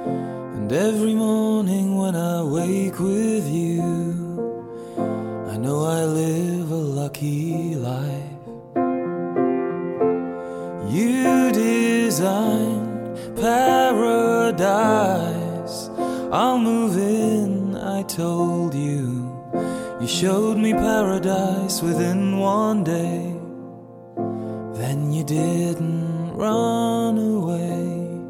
And every morning when I wake with you, I know I live a lucky life. You designed paradise, I'll move in, I told you. You showed me paradise within one day. Then you didn't run away.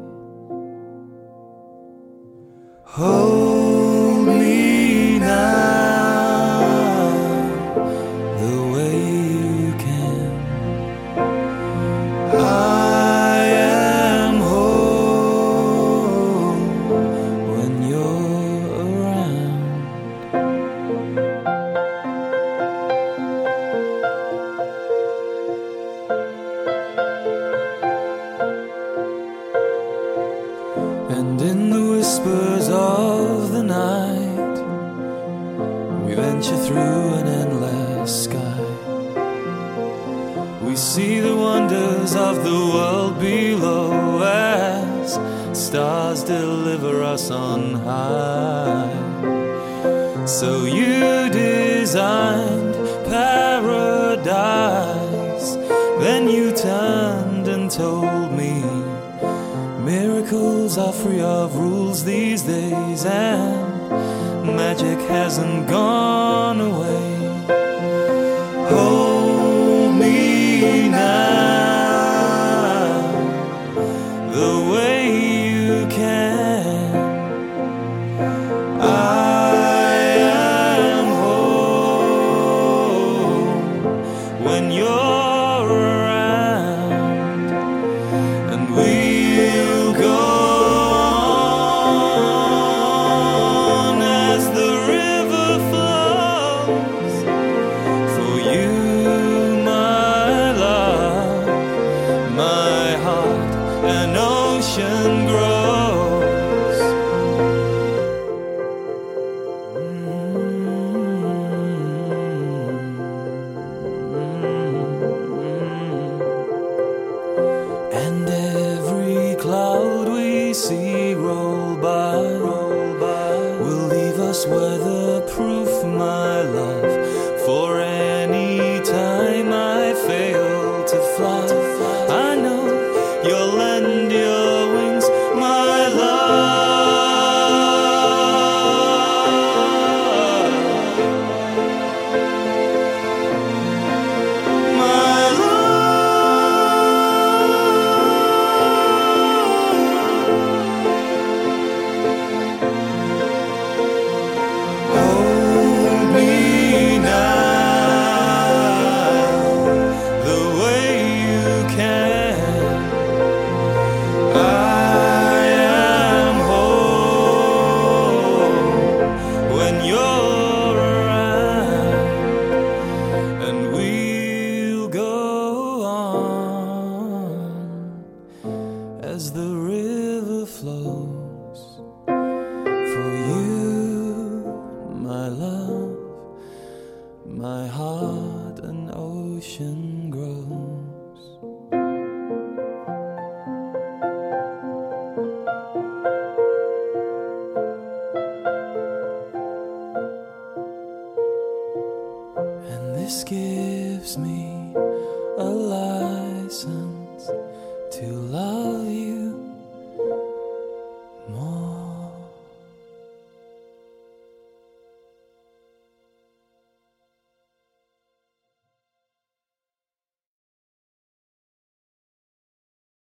Hold me now the way you can. I am home when you're around. And in the whispers of the night, we venture through an endless sky. We see the wonders of the world below as stars deliver us on high. So you designed paradise, then you turned and told me miracles are free of rules these days, and magic hasn't gone away. Hold me now the way you can. I am home when you're around, and we'll go on as the river flows. For you, my love, my heart, an ocean grows. And every cloud we see roll by will leave us weatherproof, my love. For any time I fail to fly, I know you'll lend your wings, my love. My hold me now the way you can. I am home when you're around, and we'll go on as the river flows. For you, my love, my heart an ocean grows. And this gives me a license to love